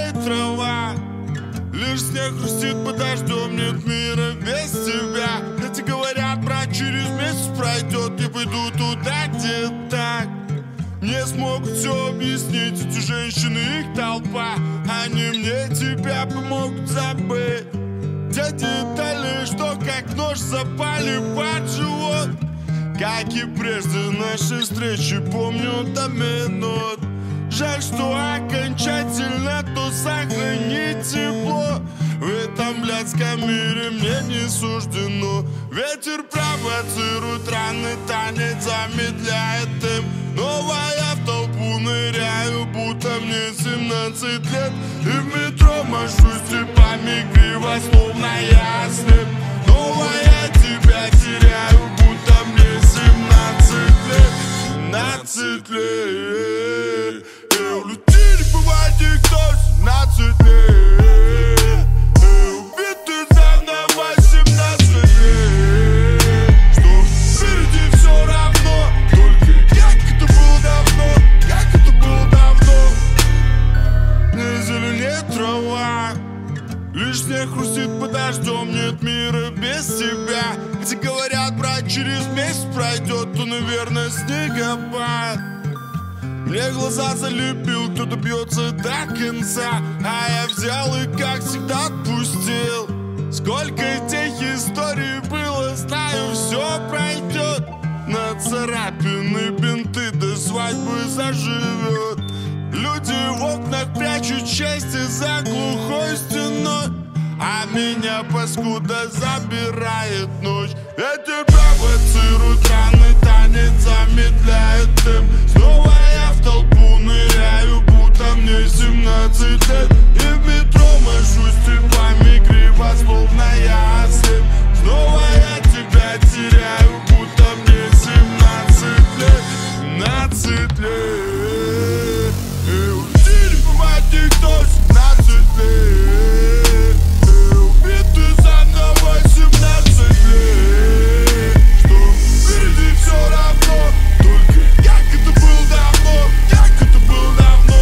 зеленеет трава, лишь снег хрустит под дождем, нет мира без тебя. Эти говорят, брат, через месяц пройдет, я пойду туда, где так. Мне смогут все объяснить, эти женщины, их толпа. Они мне тебя помогут забыть те детали, что как нож запали под живот. Как и прежде нашей встречи, помню до минут. Жаль, что окончательно то сохранить тепло. В этом блядском мире мне не суждено. Ветер провоцирует раны, танец замедляет им. Новая в толпу ныряю, будто мне 17 лет. И в метро машусь типами криво, словно я слеп. Новая тебя теряю, будто мне 17 лет. 17 лет. В людей не бывает никто 17 лет. Убитый заново 17 лет. Что впереди все равно, только как это было давно, как это было давно. Не зеленеет трава, лишь снег хрустит под дождем, нет мира без тебя. Где говорят, брат, через месяц пройдет, то, наверное, снегопад. Мне глаза залепил, кто-то бьется до конца, а я взял и, как всегда, отпустил. Сколько тех историй было, знаю, все пройдет. На царапины бинты до свадьбы заживет. Люди в окнах прячут счастье за глухой стеной, а меня, паскуда, забирает ночь. Ветер провоцирует раны, танец замедляет темп. Снова я в толпу ныряю, будто мне 17 лет. И в метро машусь типами криво, словно я слеп. Снова я тебя теряю, будто мне 17 лет. 17 лет. И уйти не бывает никто 17 лет. И убитый заново 17 лет. Что впереди все равно, только как это было давно, как это было давно.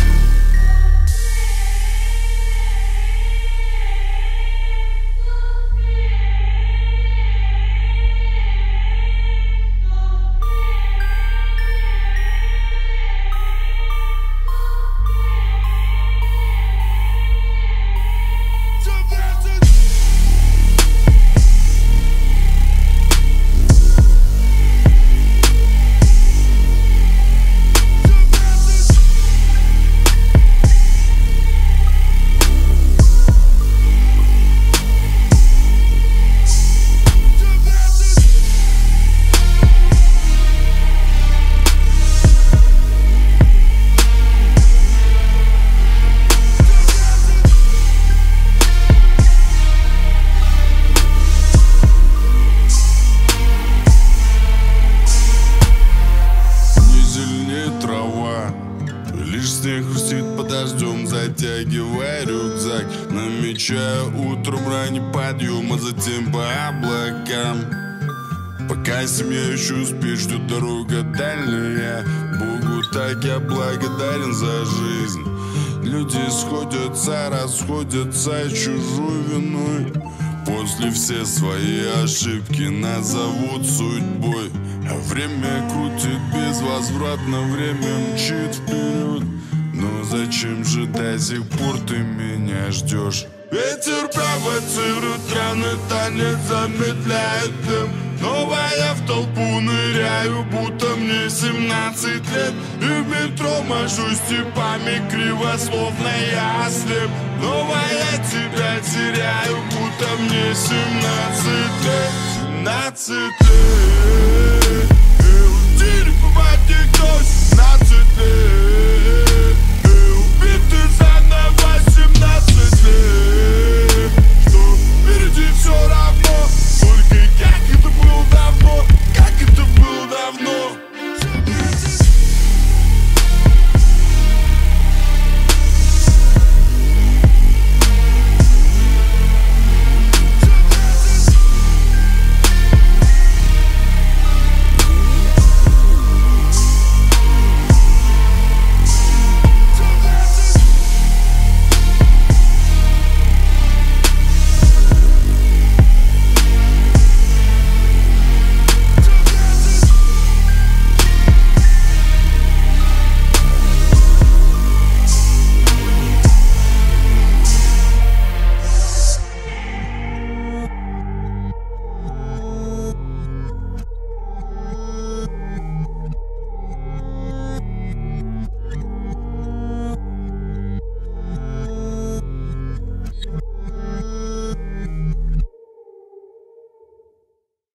Лишь снег хрустит под дождем, затягивая рюкзак. Намечаю утром ранний подъем, а затем по облакам. Пока семья еще спит, ждет дорога дальняя. Богу так я благодарен за жизнь. Люди сходятся, расходятся чужой виной. После все свои ошибки назовут судьбой. А время крутит безвозвратно, время мчит вперед. Но зачем же до сих пор ты меня ждешь? Ветер провоцирует раны, танец замедляет темп. Новая в толпу ныряю, будто мне 17 лет. И в метро машусь типами криво, словно я слеп. Новая тебя теряю, будто мне 17 лет. 17 лет.